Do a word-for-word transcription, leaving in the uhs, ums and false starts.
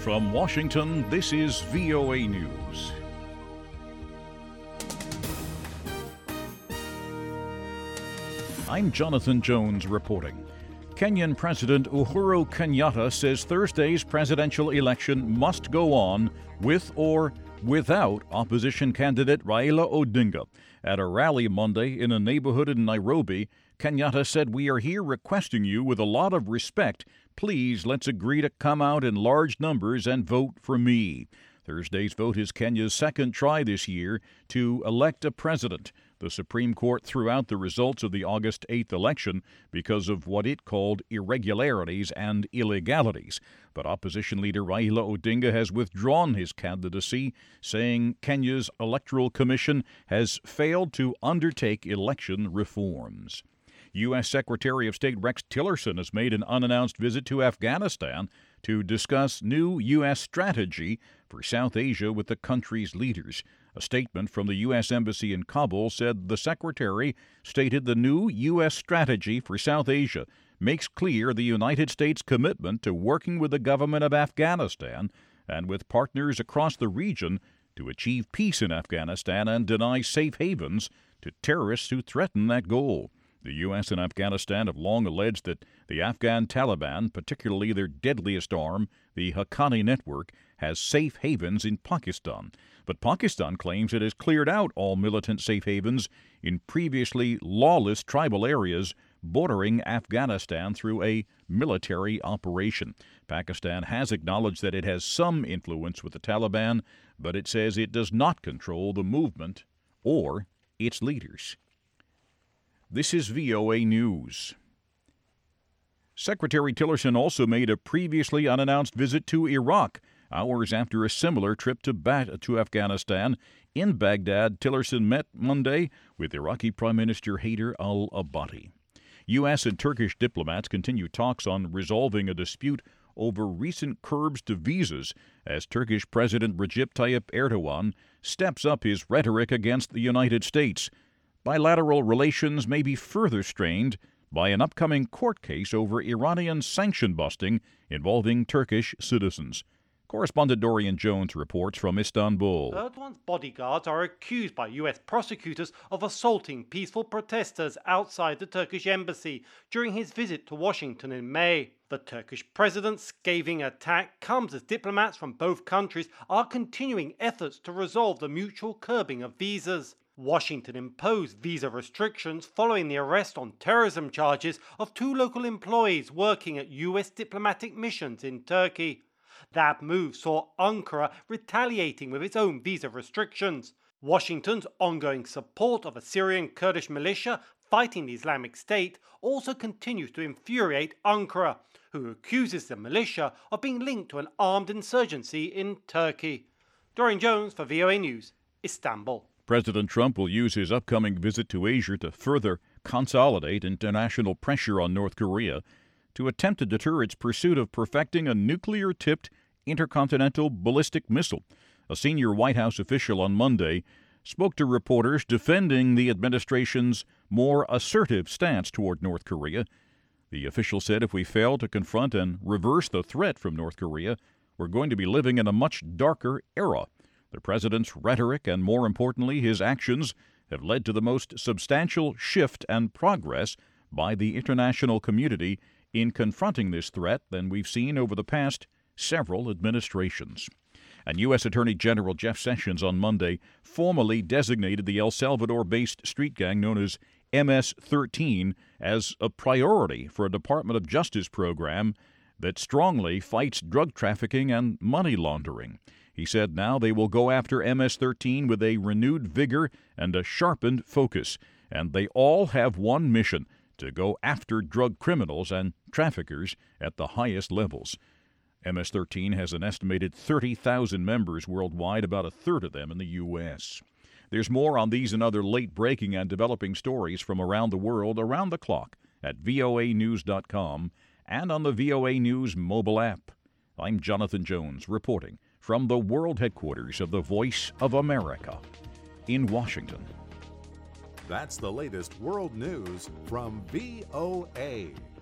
From Washington, this is V O A News. I'm Jonathan Jones reporting. Kenyan President Uhuru Kenyatta says Thursday's presidential election must go on with or without opposition candidate Raila Odinga. At a rally Monday in a neighborhood in Nairobi, Kenyatta said, "We are here requesting you with a lot of respect. Please, let's agree to come out in large numbers and vote for me." Thursday's vote is Kenya's second try this year to elect a president. The Supreme Court threw out the results of the August eighth election because of what it called irregularities and illegalities. But opposition leader Raila Odinga has withdrawn his candidacy, saying Kenya's Electoral Commission has failed to undertake election reforms. U S. Secretary of State Rex Tillerson has made an unannounced visit to Afghanistan to discuss new U S strategy for South Asia with the country's leaders. A statement from the U S. Embassy in Kabul said the secretary stated the new U S strategy for South Asia makes clear the United States' commitment to working with the government of Afghanistan and with partners across the region to achieve peace in Afghanistan and deny safe havens to terrorists who threaten that goal. The U S and Afghanistan have long alleged that the Afghan Taliban, particularly their deadliest arm, the Haqqani Network, has safe havens in Pakistan. But Pakistan claims it has cleared out all militant safe havens in previously lawless tribal areas bordering Afghanistan through a military operation. Pakistan has acknowledged that it has some influence with the Taliban, but it says it does not control the movement or its leaders. This is V O A News. Secretary Tillerson also made a previously unannounced visit to Iraq, hours after a similar trip to, Bat- to Afghanistan. In Baghdad, Tillerson met Monday with Iraqi Prime Minister Haider al-Abadi. U S and Turkish diplomats continue talks on resolving a dispute over recent curbs to visas as Turkish President Recep Tayyip Erdogan steps up his rhetoric against the United States. Bilateral relations may be further strained by an upcoming court case over Iranian sanction busting involving Turkish citizens. Correspondent Dorian Jones reports from Istanbul. Erdogan's bodyguards are accused by U S prosecutors of assaulting peaceful protesters outside the Turkish embassy during his visit to Washington in May. The Turkish president's scathing attack comes as diplomats from both countries are continuing efforts to resolve the mutual curbing of visas. Washington imposed visa restrictions following the arrest on terrorism charges of two local employees working at U S diplomatic missions in Turkey. That move saw Ankara retaliating with its own visa restrictions. Washington's ongoing support of a Syrian Kurdish militia fighting the Islamic State also continues to infuriate Ankara, who accuses the militia of being linked to an armed insurgency in Turkey. Dorian Jones for V O A News, Istanbul. President Trump will use his upcoming visit to Asia to further consolidate international pressure on North Korea to attempt to deter its pursuit of perfecting a nuclear-tipped intercontinental ballistic missile. A senior White House official on Monday spoke to reporters defending the administration's more assertive stance toward North Korea. The official said if we fail to confront and reverse the threat from North Korea, we're going to be living in a much darker era. The president's rhetoric and, more importantly, his actions have led to the most substantial shift and progress by the international community in confronting this threat than we've seen over the past several administrations. And U S. Attorney General Jeff Sessions on Monday formally designated the El Salvador-based street gang known as M S thirteen as a priority for a Department of Justice program that strongly fights drug trafficking and money laundering. He said now they will go after M S thirteen with a renewed vigor and a sharpened focus, and they all have one mission: to go after drug criminals and traffickers at the highest levels. M S thirteen has an estimated thirty thousand members worldwide, about a third of them in the U S. There's more on these and other late-breaking and developing stories from around the world around the clock at V O A news dot com and on the V O A News mobile app. I'm Jonathan Jones reporting from the world headquarters of the Voice of America in Washington. That's the latest world news from V O A.